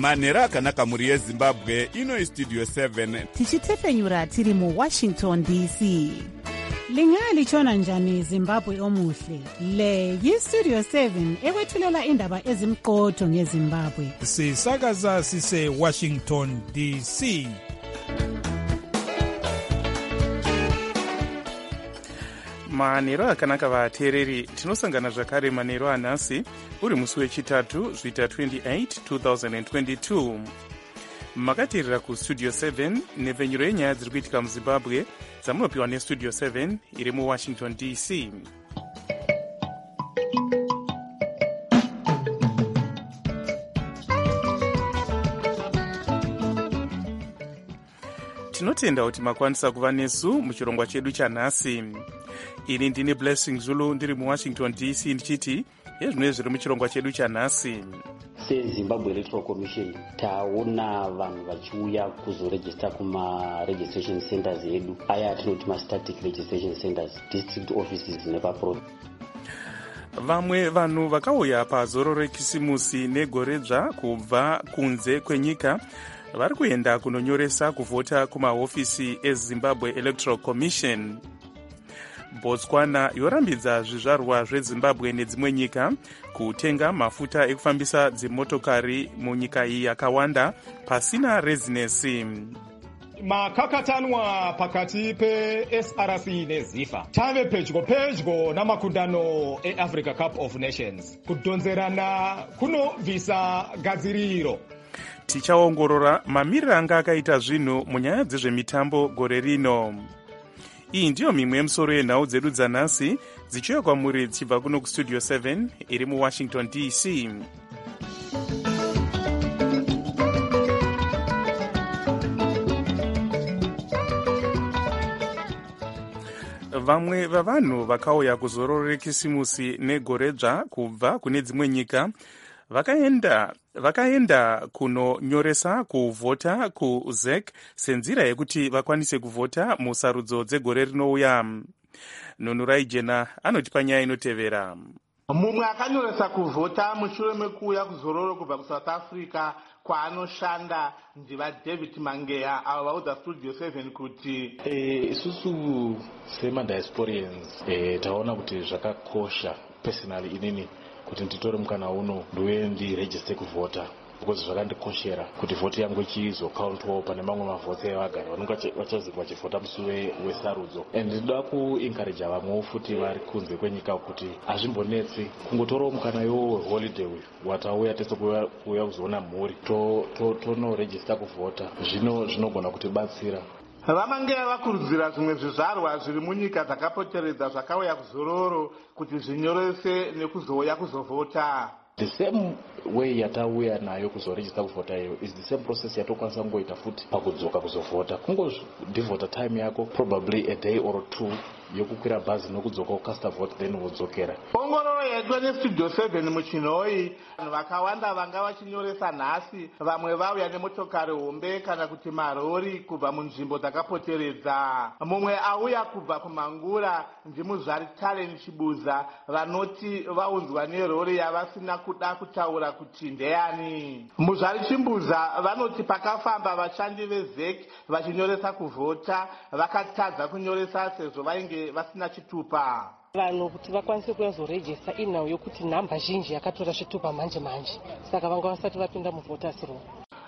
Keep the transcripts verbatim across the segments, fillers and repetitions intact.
manhero akanaka mhuri yezimbabwe. Ino istudio seven tichitefenyura tiri muwashington D C. Lingalitshona njani Zimbabwe omuhle? Le yistudio seven ekwethulela indaba ezimqotho ngeZimbabwe. Sisakaza sise Washington D C. manhero akanaka vateereri, tinosangana zvakare manhero anhasi uri musi wechitatu zvita twenty-eight two thousand twenty-two. makateerera kustudio seven nepfenyuro yenyaya dziri kuitika muzimbabwe dzamunopiwa nestudio seven iri muwashington D C. tinotenda kuti makwanisa kuva nesu muchirongwa chedu chanhasi. ini ndini Blessing Zulu ndiri muwashington D C ndichiti ezvinoi zviri muchirongwa chedu chanhasi. sezimbabwe electoral commission taona vanhu vachiuya kuzoregista kuma-registration centers edu, aya atinoti ma-static registration centers, district offices nepaprovince. vamwe vanhu vakauya pazoro rekisimusi negore dzva kubva kunze kwenyika vari kuenda kunonyoresa kuvhota kumahofisi ezimbabwe electoral commission. botswana yorambidza zvizvarwa zvezimbabwe nedzimwe nyika kutenga mafuta ekufambisa dzimotokari munyika iyi yakawanda pasina rezinesi. makakatanwa pakati pe-S R C nezifa tave pedyo pedyo namakundano eAfrica Cup of Nations. kudhonzerana kunobvisa gadziriro. tichaongorora mamiriro anga akaita zvinhu munyaya dzezvemitambo gore rino. iyi ndiyo mimwe yemusoro yenhau dzedu dzanhasi dzichiuya kwamuri dzichibva kuno kustudio seven iri muwashington D C. vamwe vavanhu vakauya kuzoro rekisimusi negore dzva kubva kune dzimwe nyika vakaenda vakaenda kunonyoresa kuvhota kuZ E C senzira yekuti vakwanise kuvhota musarudzo dzegore rinouya. Nunurai Jena anotipa nyaya inotevera. mumwe akanyoresa kuvhota mushure mekuuya kuzororo kubva kuSouth Africa kwaanoshanda ndiva David Mangeya, avo vaudza studio seven kuti eh, isusu semadiasporians eh, taona kuti zvakakosha personally inini kuti nditore mukana uno ndiuye ndiregiste kuvhota, because zvakandikoshera kuti vhoti yangu ichizokauntwawo pane mamwe mavhoti evagari vanonga vachazenge vachivhota musi wesarudzo. and ndinoda kuencourage vamwewo futi vari kunze kwenyika kuti hazvimbonetsi kungotorawo mukana iwo weholiday uyu watauya tese kuuya kuzoona mhuri tonoregista kuvhota, zvino zvinogona kutibatsira. vamangeya vakurudzira zvimwe zvizvarwa zviri munyika dzakapoteredza zvakauya kuzororo kuti zvinyorese nekuzouya kuzovhota. The same way yatauya nayo kuzoregista kuvhota iyo is the same process yatokwanisa kungoita futi pakudzoka kuzovhota. kungondivhota time yako probably a day or two yokukwira bhazi nokudzoka ukasta vote then wodzokera. ongororo yedu nestudio seven muchinhoi vanhu vakawanda vanga vachinyoresa nhasi, vamwe vauya nemotokari hombe kana kuti marori kubva munzvimbo dzakapoteredza. mumwe auya kubva kumangura ndimuzvari Talen Chibuza vanoti vaunzwa nerori yavasina kuda kutaura kuti ndeyani. muzvari Chimbuza vanoti pakafamba vashandi veZ E C vachinyoresa kuvhota vakatadza kunyoresa sezvo vainge vasina chitupa. vanhu kuti vakwanise kuyazoregista inhau yokuti nhamba zhinji yakatora zvitupa manje manje, saka vanga vasati vapinda muvhoters roll.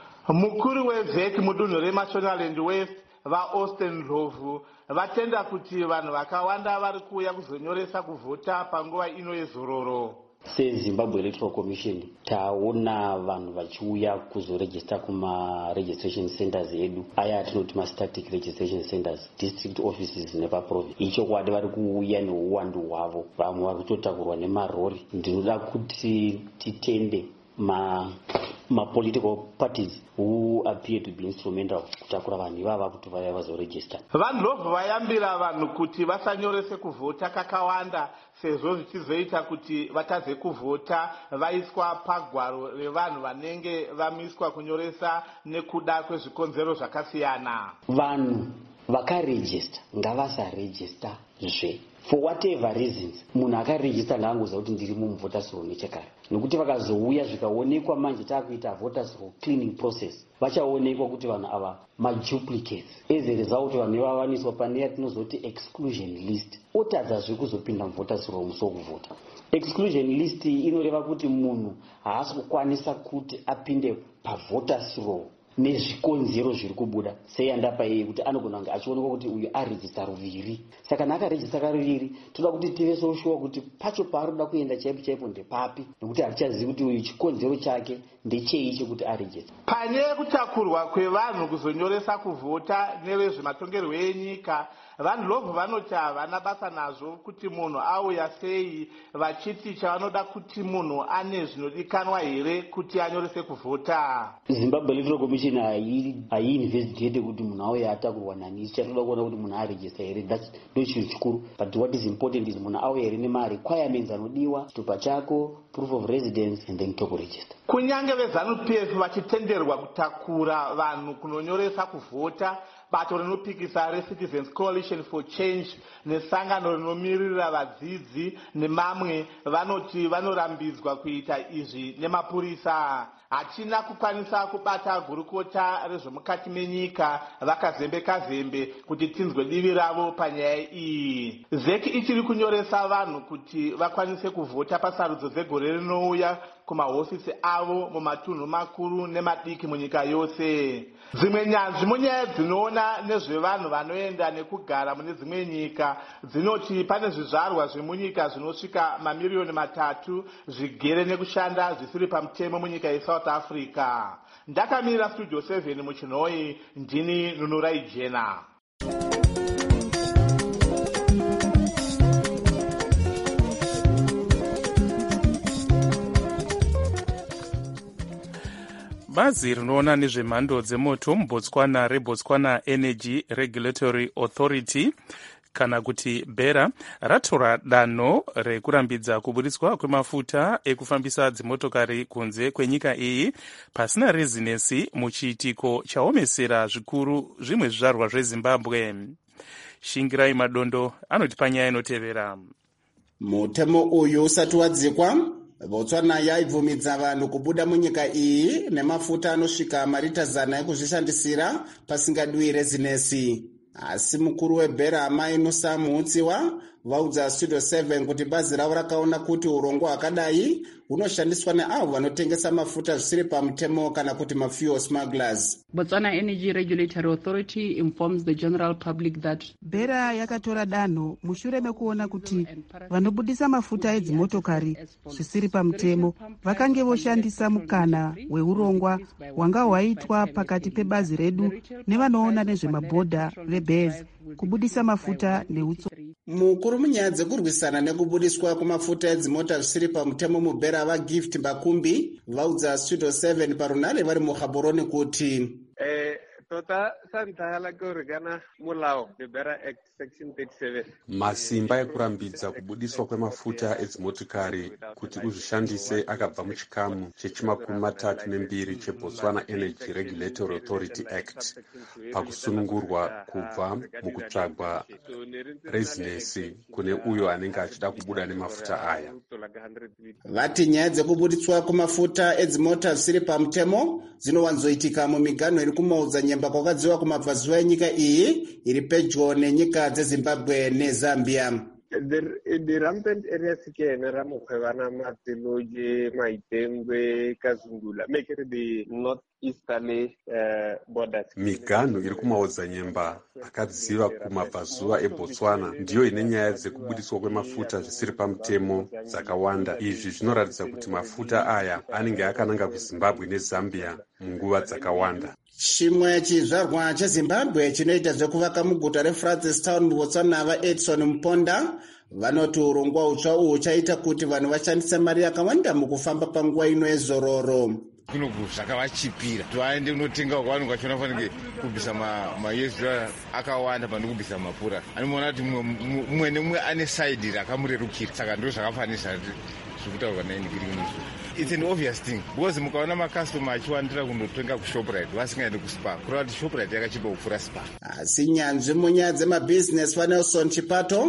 mukuru weZ E C mudunhu reMashonaland West vaAustin Ndlovu vatenda kuti vanhu vakawanda vari kuuya kuzonyoresa kuvhota panguva ino yezororo. sezimbabwe electoral commission taona vanhu vachiuya kuzoregista kuma-registration centers edu, aya atinoti ma-static registration centers, district offices nepaprovince. ichokwadi vari kuuya neuwandu hwavo, vamwe vari kutotakurwa nemarori. ndinoda kuti titende ma ma-political parties who appear to be instrumental kutakura vanhu ivava kuti vaya vazoregista. vandlovu vayambira vanhu kuti vasanyorese kuvhota kakawanda sezvo zvichizoita kuti vatadze kuvhota vaiswa pagwaro revanhu vanenge vamiswa kunyoresa nekuda kwezvikonzero zvakasiyana. vanhu vakaregista ngavasaregista zve for whatever reasons. munhu akaregista ngaangoziva kuti ndiri mumuvhoters roll nechekare, nokuti vakazouya zvikaonekwa manje taakuita voters roll cleaning process vachaonekwa kuti vanhu ava maduplicates. As a result vanhu ivavaniswa pane yatinozoti exclusion list, otadzazve kuzopinda muvoters roll musi wokuvhota. Exclusion list inoreva kuti munhu haasi kukwanisa kuti apinde pavoters roll nezvikonzero zviri kubuda sei andapa iye kuti anogona kunge achionekwa kuti uyu arejista ruviri. Saka nakarejista karuviri toda kuti tive so sure kuti pacho paaroda kuenda chaipo chaipo ndepapi, nokuti hatichazivi kuti uyu chikonzero chake ndechei chekuti arejista. Pane kutakurwa kwevanhu kuzonyoresa kuvhota nevezvematongerwo enyika, vanhu lobvu vanoti havana basa nazvo kuti munhu auya sei, vachiti chavanoda kuti munhu ane zvinodikanwa here kuti anyorese kuvhota. Zimbabwe Electoral Commission haiinvestigate kuti munhu auya atakurwa nani, chatoda kuona kuti munhu arejista here, that's ndo chinhu chikuru. But what is important is munhu auya here nemarequirements anodiwa, chitupa chako, proof of residence and then to register. Kunyange veZANU P F vachitenderwa kutakura vanhu kunonyoresa kuvhota, bato rinopikisa reCitizens Coalition for Change nesangano rinomiririra vadzidzi nemamwe vanoti vanorambidzwa kuita izvi nemapurisa. Hatina kukwanisa kubata gurukota rezvemukati menyika vakazembe zembe kuti tinzwe divi ravo panyaya iyi. Zeki ichiri kunyoresa vanhu kuti vakwanise kuvhota pasarudzo dzegore rinouya kumahofisi avo mumatunhu makuru nemadiki munyika yose. Dzimwe nyanzvi munyaya dzinoona nezvevanhu vanoenda nekugara mune dzimwe nyika dzinoti pane zvizvarwa zvemunyika zvinosvika mamiriyoni matatu zvigere nekushanda zvisiri pamutemo munyika yeSouth Africa. Ndakamira Studio seven muchinhoi, ndini Nunurai Jena. Bazi rinoona nezvemhando dzemoto muBotswana reBotswana Energy Regulatory Authority kana kuti BERA ratora danho rekurambidza kubudiswa kwemafuta ekufambisa dzimotokari kunze kwenyika iyi pasina rezinesi muchiitiko chaomesera zvikuru zvimwe zvizvarwa zveZimbabwe. Shingirai Madondo anoti panyaya inotevera. Mutemo uyu usati wadzikwa, Botswana yaibvumidza vanhu kubuda munyika iyi nemafuta anosvika marita zana ekuzvishandisira pasingadiwi rezinesi. Asi mukuru weBERA Amai Nusa Muhutsiwa vaudza Studio seven kuti bazi ravo rakaona kuti urongwa hwakadai hunoshandiswa neavo vanotengesa mafuta zvisiri pamutemo kana kuti mafuel smugglers. Botswana Energy Regulatory Authority informs the general public that BERA yakatora danho mushure mekuona kuti vanobudisa mafuta edzimotokari zvisiri pamutemo vakange voshandisa mukana weurongwa hwanga hwaitwa pakati pebazi redu nevanoona nezvemabhodha veBERS kubudisa mafuta neutso. Mukuru munyaya dzekurwisana nekubudiswa kwemafuta edzimota zvisiri pamutemo muBERA vaGift Bakumbi vaudza Studio seven parunare vari muGaborone kuti eh tota santhala kurigana mulao the BERA Act section thirty-seven masimba ekurambidza kubudiswa kwemafuta edzimotokari kuti uzvishandise akabva muchikamu chechimakumi matatu nembiri cheBotswana Energy Regulatory Authority Act pakusunungurwa kubva mukutsvagwa rezinesi kune uyo anenge achida kubuda nemafuta aya. Vati nyaya dzekubudiswa kwemafuta edzimota zvisiri pamutemo dzinowanzoitika mumiganho iri kumaudza nyemba kwakadziwa kumabvazuva enyika iyi iri pedyo nenyika dzeZimbabwe neZambia. The, the rampant areas again, Ramokhevana, Matiloje, Maitengwe, Kazungula, make it the northeasterly uh, borders. Miganho iri kumaudza nyemba akadziva kumabvazuva eBotswana ndiyo ine nyaya dzekubudiswa kwemafuta zvisiri pamutemo dzakawanda. Izvi zvinoratidza kuti mafuta aya anenge akananga kuZimbabwe neZambia munguva dzakawanda. Chimwe chizvarwa cheZimbabwe chinoita zvekuvaka muguta reFrancistown muBotswana vaEdson Mponda vanoti urongwa utsva uhu chaita kuti vanhu vashandise mari yakawanda mukufamba panguva ino yezororo. Kunoku zvakavachipira vaende unotenga kwavanhu kwachinofanira kubvisa maus dollar akawanda pano kubvisa mapura. Anoona kuti mumwe nemumwe ane saidi rakamurerukira, saka ndo zvakafanisa zvekutaurwa nainigirinisu. It's an obvious thing because mukaona makastoma achiwandira kundotenga kuShoprite vasingaendi kuSpar kureva kuti Shoprite yakachipa kupfuura Spar. Asi nyanzvi munyaya dzemabhizinesi vaNelson Chipato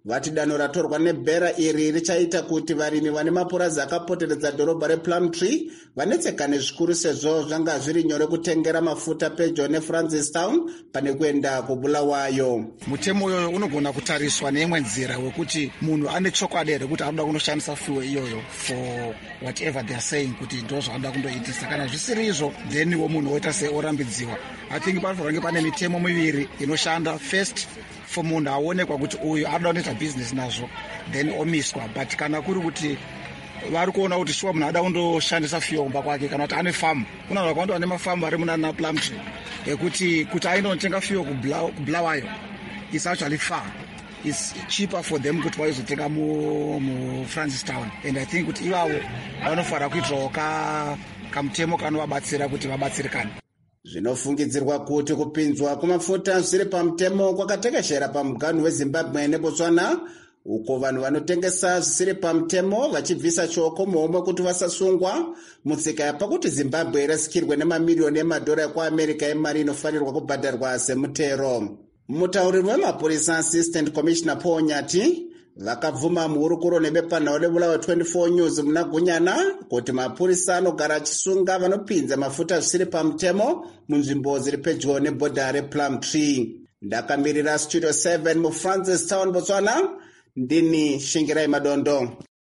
vati danho ratorwa nebhera iri richaita kuti varimi vane mapurazi akapoteredza dhorobha replumtree vanetsekane zvikuru sezvo zvanga zviri nyore kutengera mafuta pedyo nefrancistown pane kuenda kubulawayo. Mutemo uyoyo unogona kutariswa neimwe nzira wekuti munhu ane chokwadi here kuti anoda kunoshandisa fuel iyoyo for whatever they are saying kuti ndo zvanoda kundoitisa. Kana zvisiri izvo then iwo munhu woita seorambidziwa. I think panofanira pane mitemo miviri inoshanda. First, for munhu aonekwa kuti uyu anoda kunoita business nazvo then omiswa, but kana kuri kuti vari kuona kuti shuwa munhu ada kundoshandisa fuel kumba kwake kana kuti ane famu, kuna vanhu vakawanda vane mafamu ari munana Plumtree ekuti kuti ainotenga fuel kubulawayo is actually far. It's cheaper for them kuti vaizotenga muFrancistown, and I think kuti ivavo vanofanira kuitirawo kamutemo kanovabatsira kuti vabatsirikane. Zvinofungidzirwa kuti kupinzwa kwemafuta zviri pamutemo kwakatekeshera pamuganhu weZimbabwe neBotswana, uko vanhu vanotengesa zvisiri pamutemo vachibvisa shoko muhomwe kuti vasasungwa mutsika yapakuti Zimbabwe irasikirwe nemamiliyoni emadhora ekuAmerica emari inofanirwa kubhadharwa semutero. Mutauriri wemapurisa Assistant Commissioner Paul Nyati vakabvuma muhurukuro nebepanhau rebulawayo twenty-four news muna Gunyana kuti mapurisa anogara achisunga vanopinza mafuta zvisiri pamutemo munzvimbo dziri pedyo nebhodha rePlumtree. Ndakamirira Studio seven muFrancistown, Botswana, ndini Shingirai Madondo.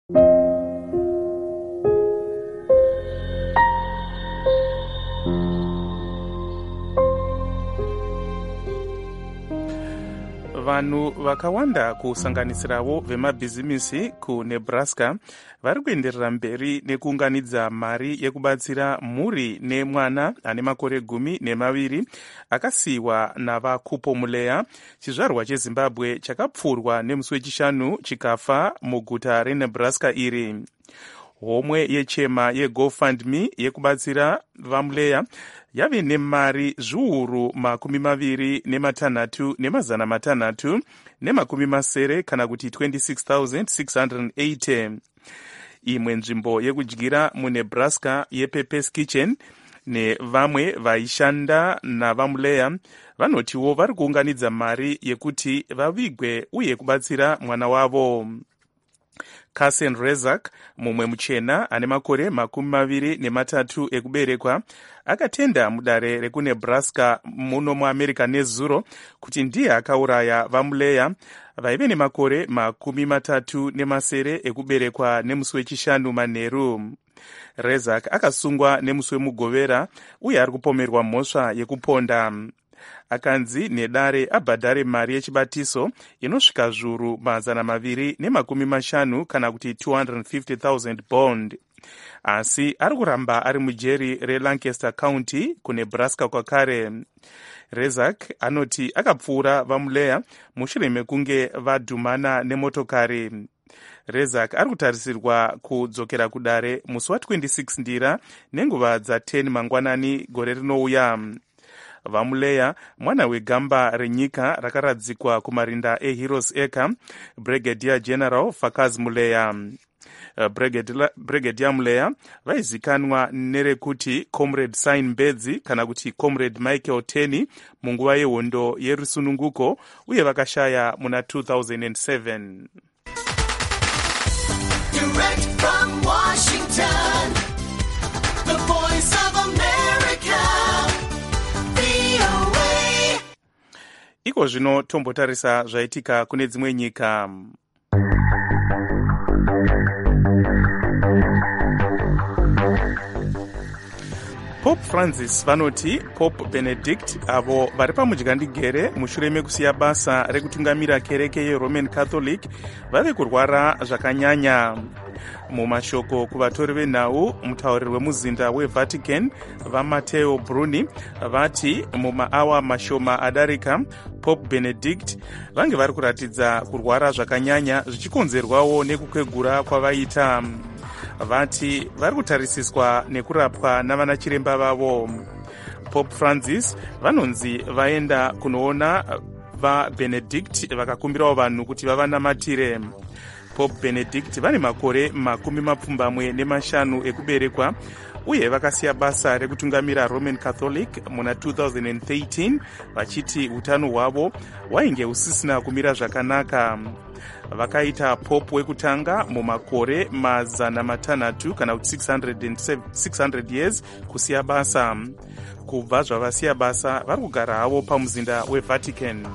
Vanhu vakawanda kusanganisirawo vemabhizimisi kuNebraska vari kuenderera mberi nekuunganidza mari yekubatsira mhuri nemwana ane makore gumi nemaviri akasiyiwa navaKupomuleya, chizvarwa cheZimbabwe chakapfurwa nemusi wechishanu chikafa muguta reNebraska iri. Homwe yechema yeGoFundMe yekubatsira vaMuleya yave nemari zviuru makumi maviri nematanhatu nemazana matanhatu nemakumi masere kana kuti twenty-six thousand six hundred eighty. Imwe nzvimbo yekudyira muNebraska yePepes Kitchen nevamwe vaishanda navaMuleya vanotiwo vari kuunganidza mari yekuti vavigwe uye kubatsira mwana wavo. Kasen Rezak, mumwe muchena ane makore makumi maviri nematatu ekuberekwa, akatenda mudare rekuNebraska muno muAmerica nezuro kuti ndiye akauraya vaMuleya vaive nemakore makumi matatu nemasere ekuberekwa nemusi wechishanu manheru. Rezak akasungwa nemusi wemugovera uye ari kupomerwa mhosva yekuponda. Akanzi nedare abhadhare mari yechibatiso inosvika zviuru mazana maviri nemakumi mashanu kana kuti two hundred fifty thousand bond. Asi ari kuramba ari mujeri reLancaster County kuNebraska kwakare. Rezak anoti akapfuura vaMuleya mushure mekunge vadhumana nemotokari. Rezak ari kutarisirwa kudzokera kudare musi wa26 ndira nenguva dza10 mangwanani gore rinouya. vaMuleya, mwana wegamba renyika rakaradzikwa kumarinda eHeroes Acre, Brigadier General Fakaz Muleya. Brigadier Muleya vaizikanwa nerekuti Comrade Sign Bedzi kana kuti Comrade Michael Teny munguva yehondo yerusununguko uye vakashaya muna two thousand seven. Direct from Washington, the voice of America, V O A. Iko zvino tombotarisa zvaitika kune dzimwe nyika. Pope Francis vanoti Pope Benedict avo vari pamudyandingere mushure mekusiya basa rekutungamira kereke yeRoman Catholic vave kurwara zvakanyanya. Mumashoko kuvatori venhau, mutauriri wemuzinda weVatican vaMatteo Bruni vati mumaawa mashoma adarika Pope Benedict vange vari kuratidza kurwara zvakanyanya zvichikonzerwawo nekukwegura kwavaita. Vati vari kutarisiswa nekurapwa navana chiremba vavo. Pope Francis vanonzi vaenda kunoona vaBenedict vakakumbirawo vanhu kuti vavanamatire. Pope Benedict vane makore makumi mapfumbamwe nemashanu ekuberekwa uye vakasiya basa rekutungamira Roman Catholic muna two thousand thirteen vachiti utano hwavo hwainge husisina kumira zvakanaka. Vakaita pope wekutanga mumakore mazana matanhatu kana kuti six hundred years kusiya basa. Kubva zvavasiya basa vari kugara havo pamuzinda weVatican.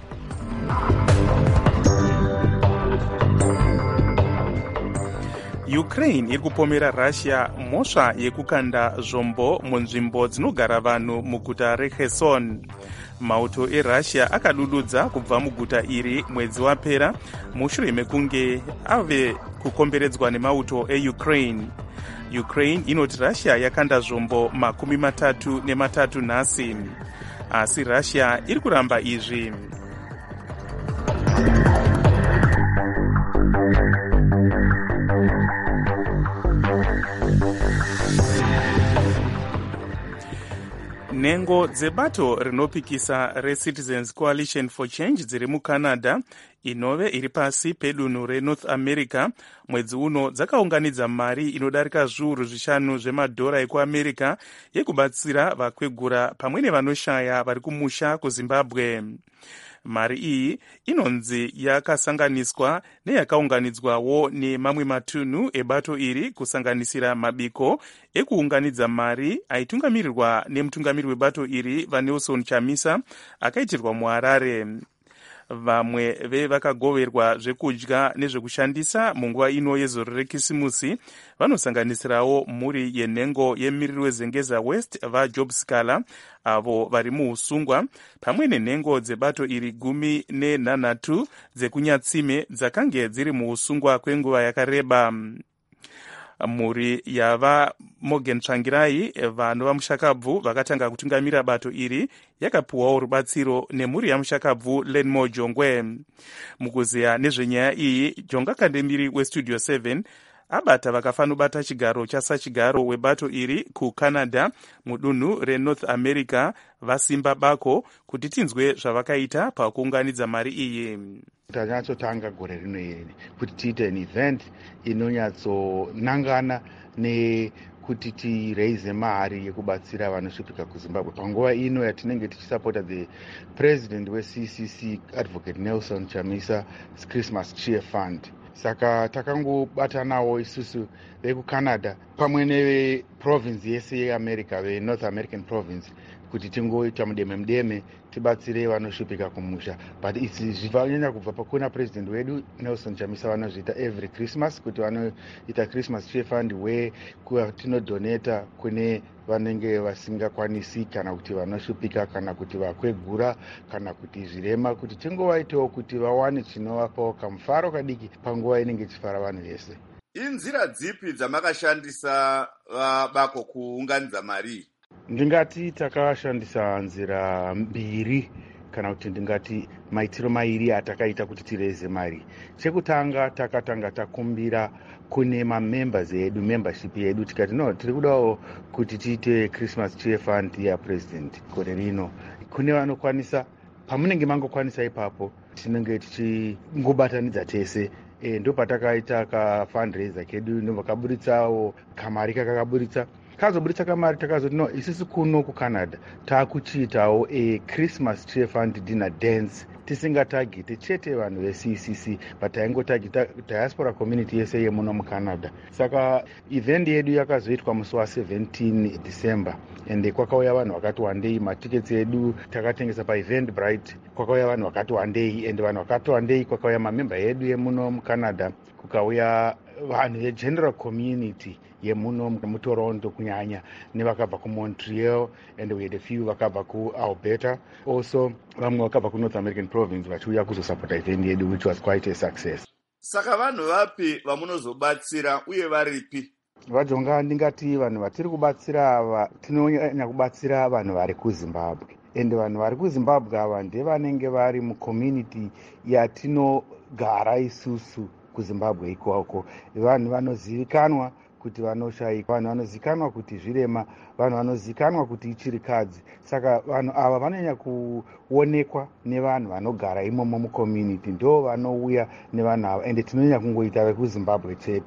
Ukraine iri kupomera Russia mhosva yekukanda zvombo munzvimbo dzinogara vanhu muguta reKherson. Mauto eRussia akadududza kubva muguta iri mwedzi wapera mushure mekunge ave kukomberedzwa nemauto eUkraine. Ukraine inoti Russia yakanda zvombo makumi matatu nematatu nhasi, asi Russia iri kuramba izvi. Nhengo dzebato rinopikisa reCitizens Coalition for Change dziri muCanada, inove iri pasi pedunhu reNorth America, mwedzi uno dzakaunganidza mari inodarika zviuru zvishanu zvemadhora ekuAmerica yekubatsira vakwegura pamwe nevanoshaya vari kumusha kuZimbabwe. Mari iyi inonzi yakasanganiswa neyakaunganidzwawo nemamwe matunhu ebato iri, kusanganisira mabiko ekuunganidza mari aitungamirirwa nemutungamiri webato iri vaNelson Chamisa akaitirwa muHarare. Vamwe vevakagoverwa zvekudya nezvekushandisa munguva ino yezoro rekisimusi vanosanganisirawo mhuri yenhengo yemiriri weZengeza West vaJob Scala avo vari muusungwa, pamwe nenhengo dzebato iri gumi nenhanhatu dzekunyatsime dzakange dziri muusungwa kwenguva yakareba. Mhuri yava Morgan Tsvangirai vanhu vamushakabvu vakatanga kutungamira bato iri yakapuwawo rubatsiro nemhuri yamushakabvu Lenmore Jongwe. Mukuziya nezvenyaya iyi, Jonga Kandemiri weStudio seven abata vakafanobata chigaro chasachigaro webato iri kuCanada mudunhu reNorth America vasimba bako kuti tinzwe zvavakaita pakuunganidza mari iyi. Tanyatsotanga gore rino iri kuti tiite an event inonyatsonangana nekuti tiraise mari yekubatsira vanosvipika kuZimbabwe panguva ino yatinenge tichisapota the president weC C C Advocate Nelson Chamisa Christmas Cheer Fund. Saka takangobatanawo isusu vekuCanada pamwe neveprovince yese yeAmerica, veNorth American province, kuti tingoita mudeme mudeme tibatsire vanosvipika kumusha. But isi zvivanyanya kubva pakuna president wedu Nelson Chamisa vanozviita every Christmas, kuti vanoita Christmas Cheer Fund where tinodonata kune vanenge vasingakwanisi kana kuti vanosvipika kana kuti vakwegura kana kuti zvirema, kuti tingovaitewo kuti vawane chinovapawo kamufaro kadiki panguva inenge ichifara vanhu vese. Inzira dzipi dzamakashandisa bako kuunganidza mari? Ndingati takashandisa nzira mbiri kana kuti ndingati maitiro mairi atakaita kuti tireze mari. Chekutanga takatanga takumbira kune mamembers edu, membership yedu, tikati no tiri kudawo kuti tiite Christmas Cheer Fund ya president gore rino. Kune vanokwanisa, pamunenge mangokwanisa ipapo tinenge tichingobatanidza tese. E, ndo patakaita ka fundraiser kedu, ndo vakaburitsawo kamari kakakaburitsa kazoburitsa kamari takazoti no isusu kuno kuCanada takuchiitawo a Christmas Cheer Fund dinner dance tisingatagiti chete vanhu veC C C but taingotagita diaspora community yese yemuno muCanada. Saka event yedu yakazoitwa musi wa17 December ende kwakauya vanhu vakati wandei, matickets edu takatengesa paEventbrite kwakauya vanhu vakati wandei, ende vanhu vakati wandei kwakauya mamemba edu yemuno muCanada, kukauya vanhu vegeneral community yemuno muToronto kunyanya, nevakabva kuMontreal, and we had a few vakabva kuAlberta, also vamwe vakabva kuNorth American province vachiuya kuzosapota event yedu, which was quite a success. Saka vanhu vapi vamunozobatsira uye varipi? Vajonga, ndingati vanhu vatiri kubatsira ava tinonyanya kubatsira vanhu vari kuZimbabwe, ende vanhu vari kuZimbabwe ava ndevanenge vari mucommunity yatinogara isusu kuZimbabwe ikoko. Vanhu vanozivikanwa kuti vanoshaika, vanhu vanozikanwa kuti zvirema, vanhu vanozikanwa kuti ichirikadzi. Saka vanhu ava vanonyanya kuonekwa nevanhu vanogara imomo mucommunity, ndo vanouya nevanhu ava, ende tinonyanya kungoita vekuZimbabwe chete.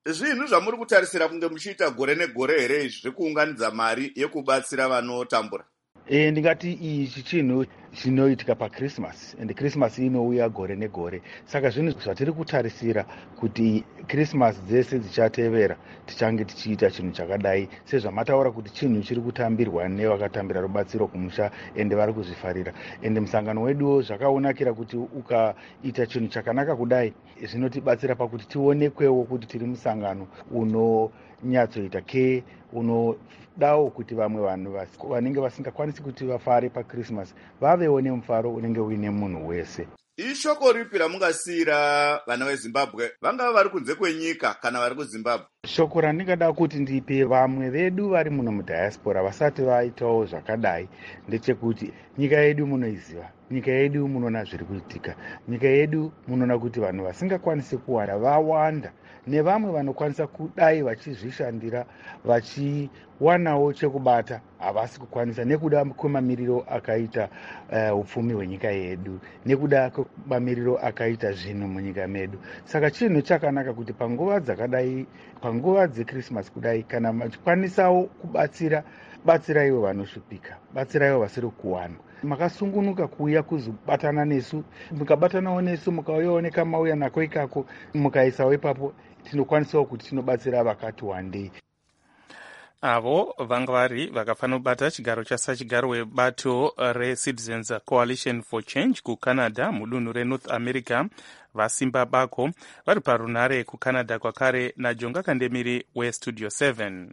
zvinhu zvamuri kutarisira kunge muchiita gore negore here izvi zvekuunganidza mari yekubatsira vanotambura? E, ndingati ichi chinhu chinoitika pachristmas, and christmas inouya gore negore, saka zvinhu zvatiri kutarisira kuti christmas dzese dzichatevera tichange tichiita chinhu chakadai sezvamataura kuti chinhu chiri kutambirwa nevakatambira rubatsiro kumusha ende vari kuzvifarira. Ende musangano weduwo zvakaonakira kuti ukaita chinhu chakanaka kudai zvinotibatsira pakuti tionekwewo kuti tiri musangano unonyatsoita ke unodawo kuti vamwe vanhu vanenge vasingakwanisi kuti vafare pachristmas vavewo nemufaro unenge uine munhu wese. Ishoko ripi ramungasiyira vana veZimbabwe, vangava vari kunze kwenyika kana vari kuZimbabwe? Shoko randingada kuti ndipe vamwe vedu vari muno mudiaspora vasati vaitawo zvakadai ndechekuti nyika yedu munoiziva, nyika yedu munoona zviri kuitika, nyika yedu munoona kuti vanhu vasingakwanisi kuwanda vawanda, nevamwe vanokwanisa kudai vachizvishandira vachiwanawo chekubata havasi kukwanisa nekuda kwemamiriro akaita uh, upfumi hwenyika yedu, nekuda kwemamiriro akaita zvinhu munyika medu. Saka chinhu chakanaka kuti panguva dzakadai, panguva dzechristmas kudai, kana machikwanisawo kubatsira, batsiraiwo vanoshupika, batsiraiwo vasiri kuwana. Makasungunuka kuuya kuzobatana nesu, mukabatanawo nesu, mukauyawo nekamauya nako ikako, mukaisawo ipapo, tinokwanisawo kuti tinobatsira vakati wandei. Avo vanga vari vakafanira kubata chigaro chasachigaro webato reCitizens Coalition for Change kuCanada mudunhu reNorth America vasimba bako vari parunare kuCanada kwakare naJonga Kandemiri weStudio seven.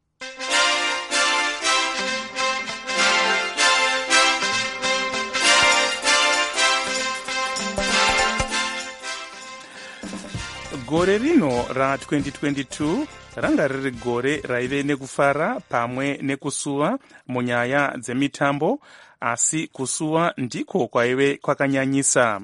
Gore rino ra twenty twenty-two ranga riri gore raive nekufara pamwe nekusuwa munyaya dzemitambo, asi kusuwa ndiko kwaive kwakanyanyisa.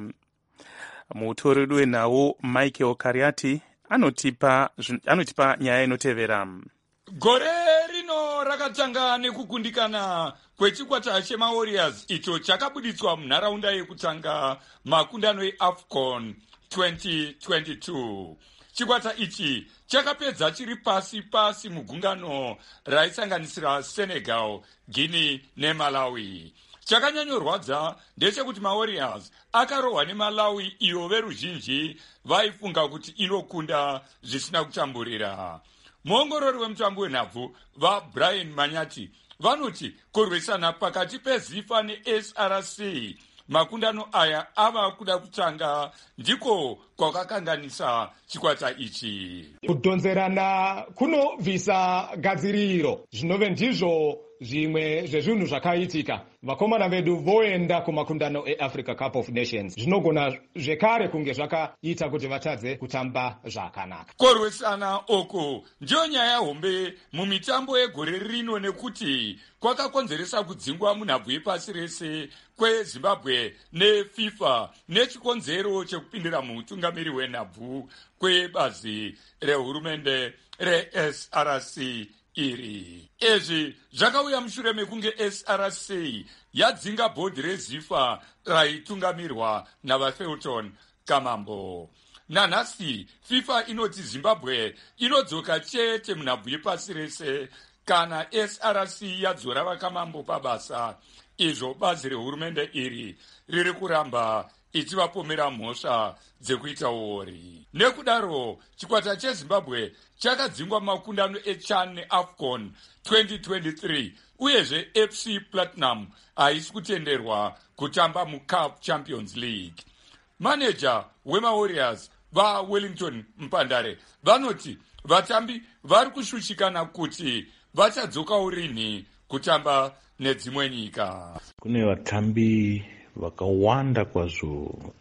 Mutori wenhau Michael Kariati anotipa, anotipa nyaya inotevera. Gore rino rakatanga nekukundikana kwechikwata chemaWarriors icho chakabuditswa munharaunda yekutanga makundano eAFCON twenty twenty-two. Chikwata ichi chakapedza chiri pasi pasi mugungano raisanganisira Senegal, Guinea neMalawi. Chakanyanyorwadza ndechekuti maWarriors akarohwa neMalawi iyo veruzhinji vaifunga kuti inokunda zvisina kutamburira. Muongorori wemutambo wenhabvu vaBrian Manyati vanoti kurwisana pakati peZifa neS R C makundano aya ava kuda kutanga ndiko kwakakanganisa chikwata ichi. Kudhonzerana kunobvisa gadziriro, zvinove ndizvo zvimwe zvezvinhu zvakaitika. Vakomana vedu voenda kumakundano eAfrica Cup of Nations. Zvinogona zvekare kunge zvakaita kuti vatadze kutamba zvakanaka. Kurwisana oko ndiyo nyaya hombe mumitambo yegore rino nekuti kwakakonzeresa kudzingwa munhabvu yepasi rese kweZimbabwe neFIFA nechikonzero chekupindira muutungamiri hwenhabvu kwebazi rehurumende reS R C iri. Izvi zvakauya mushure mekunge S R C yadzinga bhodhi reZifa raitungamirwa navaFelton Kamambo. Nanhasi FIFA inoti Zimbabwe inodzoka chete munhabvu yepasi rese kana S R C yadzora vaKamambo pabasa. Izvo bazi rehurumende iri riri kuramba ichivapomera mhosva dzekuita uori. Nekudaro chikwata cheZimbabwe chakadzingwa makundano eChan neAFCON twenty twenty-three uyezve F C Platinum haisi kutenderwa kutamba muCAF Champions League. Manager wemaWarriors vaWellington Mpandare vanoti vatambi vari kushushikana kuti vachadzokawo rini kutamba nedzimwe nyika. Kune vatambi vakawanda kwazvo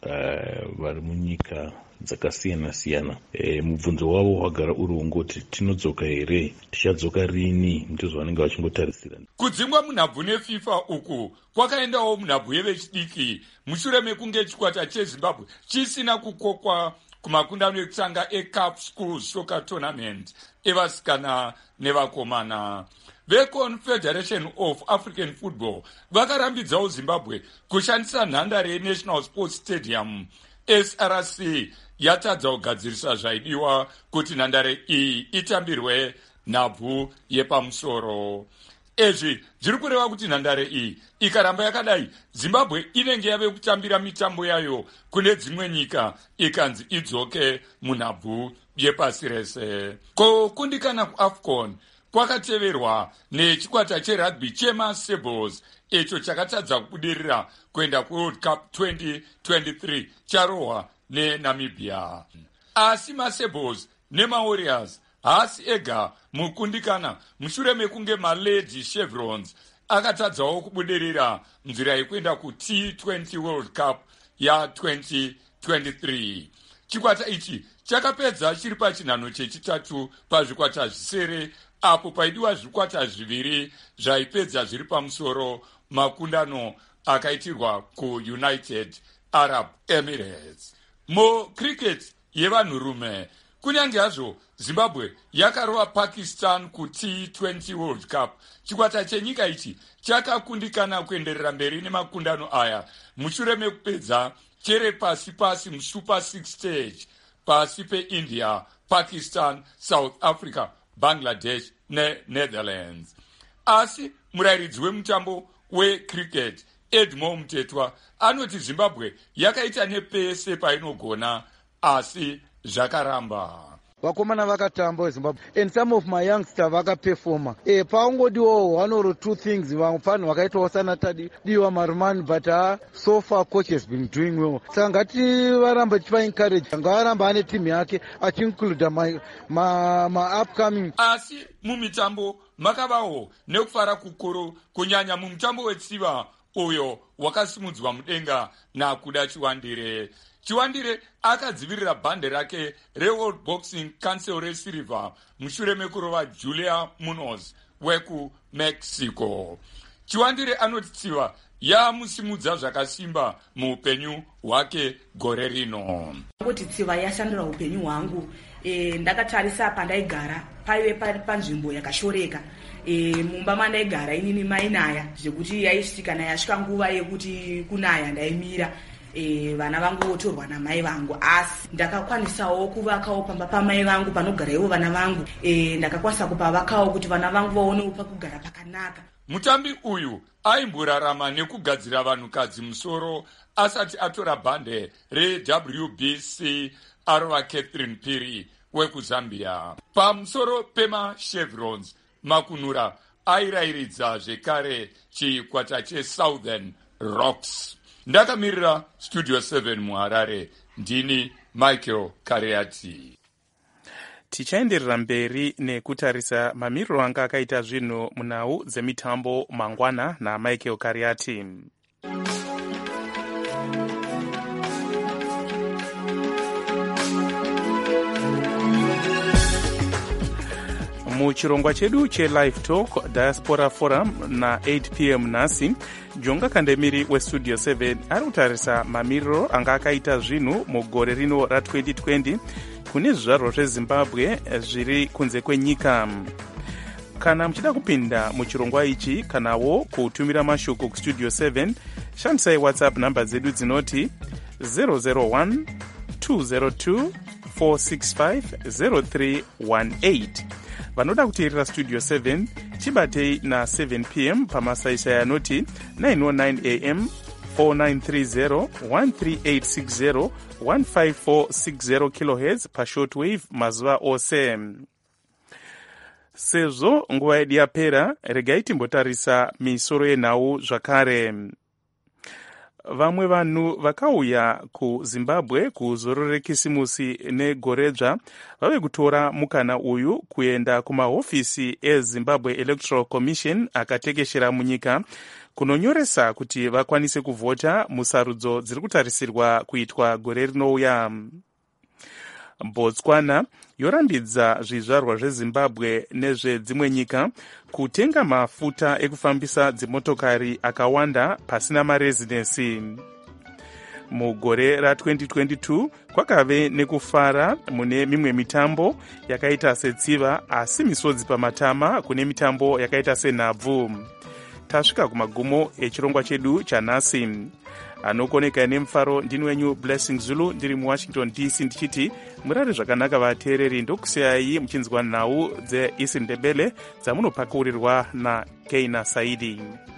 uh, vari munyika dzakasiyana siyana. E, mubvunzo wavo wagara uri wongoti tinodzoka here, tichadzoka rini, ndizvo vanenge vachingotarisira. Kudzingwa munhabvu neFIFA uku kwakaendawo munhabvu yevechidiki mushure mekunge chikwata cheZimbabwe chisina kukokwa kumakundano ekutanga eCup School Soccer Tournament evasikana nevakomana. VeConfederation of African Football vakarambidzawo Zimbabwe kushandisa nhandare yeNational Sports Stadium S R C yatadza kugadzirisa zvaidiwa kuti nhandare iyi itambirwe nhabvu yepamusoro. Ezvi zviri kureva kuti nhandare iyi ikaramba yakadai, Zimbabwe inenge yave kutambira mitambo yayo kune dzimwe nyika ikanzi idzoke munhabvu yepasi rese. Kukundikana kuAFCON kwakateverwa nechikwata cherugby chemaSebos icho chakatadza kubudirira kuenda kuWorld Cup twenty twenty-three charohwa neNamibia. Asi maSebos nemaWarriors haasi ega mukundikana mushure mekunge maLady Chevrons akatadzawo kubudirira nzira yekuenda kuT twenty World Cup ya twenty twenty-three. Chikwata ichi chakapedza chiri pachinhano chechitatu pazvikwata zvisere, apo paidiwa zvikwata zviviri zvaipedza zviri pamusoro. Makundano akaitirwa kuUnited Arab Emirates. Mo cricket yevanhurume, kunyange hazvo Zimbabwe yakarova Pakistan kuT twenty World Cup, chikwata chenyika ichi chakakundikana kuenderera mberi nemakundano aya mushure mekupedza chere pasi pasi muSuper six stage pasi peIndia, Pakistan, South Africa, Bangladesh neNetherlands. Asi murairidzi wemutambo wecricket Edmond Mtetwa anoti Zimbabwe yakaita nepese painogona, asi zvakaramba. Vakomana vakatamba weZimbabwe and some of my youngsters vakaperforma. E paungodiwo one or two things vamufani vakaitawo sana tadiwa marumani, but uh, so far coach has been doing well. Saka ngati varamba tipa encourage, ngavaramba ane team yake achinclude ma, ma, ma upcoming. Asi mumitambo makavawo nekufara kukuru, kunyanya mumutambo wetsiva uyo wakasimudzwa mudenga nakuda Chiwandire. Chiwandire akadzivirira bhande rake reWorld Boxing Council reSilver mushure mekurova Julia Munoz wekuMexico. Chiwandire anoti Tsiva yamusimudza zvakasimba muupenyu hwake gore rino. Kuti Tsiva yashandura upenyu hwangu, e, ndakatarisa pandaigara paive panzvimbo yakashoreka. E, mumba mandaigara inini mainaya zvekuti yaisvika yasvika nguva yekuti kunaya ndaimira. E, vana vangu votorwa namai vangu, asi ndakakwanisawo kuvakawo pamba pamai vangu panogara ivo vana vangu. E, ndakakwanisa kupavakawo kuti vana vangu vaonewo pakugara pakanaka. Mutambi uyu aimborarama nekugadzira vanhukadzi musoro asati atora bhande reW B C arova Catherine Phiri wekuzambia. Pamusoro pemaChevrons, Makunura airairidza zvekare chikwata cheSouthern Rocks. Ndakamirira Studio seven muHarare, ndini Michael Kareati. Tichaenderera mberi nekutarisa mamiriro anga akaita zvinhu munhau dzemitambo mangwana naMichael Kareati. Muchirongwa chedu cheLive Talk Diaspora Forum na eight p m nhasi, Jonga Kandemiri weStudio seven ari kutarisa mamiriro anga akaita zvinhu mugore rino ratwenty twenty kune zvizvarwa zveZimbabwe zviri kunze kwenyika. Kana muchida kupinda muchirongwa ichi kanawo kutumira mashoko kuStudio seven, shandisai WhatsApp namba dzedu dzinoti zero zero one two zero two four six five zero three one eight. Vanoda kuteerera Studio seven chibatei na seven p m pamasaisai anoti nine oh nine a m four nine three zero one three eight six zero one five four six zero kilohertz pashortwave mazuva ose. Sezvo nguva yedu yapera, regai timbotarisa misoro yenhau zvakare. Vamwe vanhu vakauya kuZimbabwe kuzororo rekisimusi negoredzva vave kutora mukana uyu kuenda kumahofisi eZimbabwe Electoral Commission akatekeshera munyika kunonyoresa kuti vakwanise kuvhota musarudzo dziri kutarisirwa kuitwa gore rinouya. Botswana yorambidza zvizvarwa zveZimbabwe nezvedzimwe nyika kutenga mafuta ekufambisa dzimotokari akawanda pasina maresidensi. Mugore ratwenty twenty-two kwakave nekufara mune mimwe mitambo yakaita setsiva, asi misodzi pamatama kune mitambo yakaita senhabvu. Tasvika kumagumo echirongwa chedu chanhasi. anokoneka nemufaro ndini wenyu Blessing Zulu ndiri muwashington D C ndichiti murari zvakanaka vateereri ndokusiyai muchinzwa nhau dzeisindebele dzamunopakurirwa naKeina Saidi.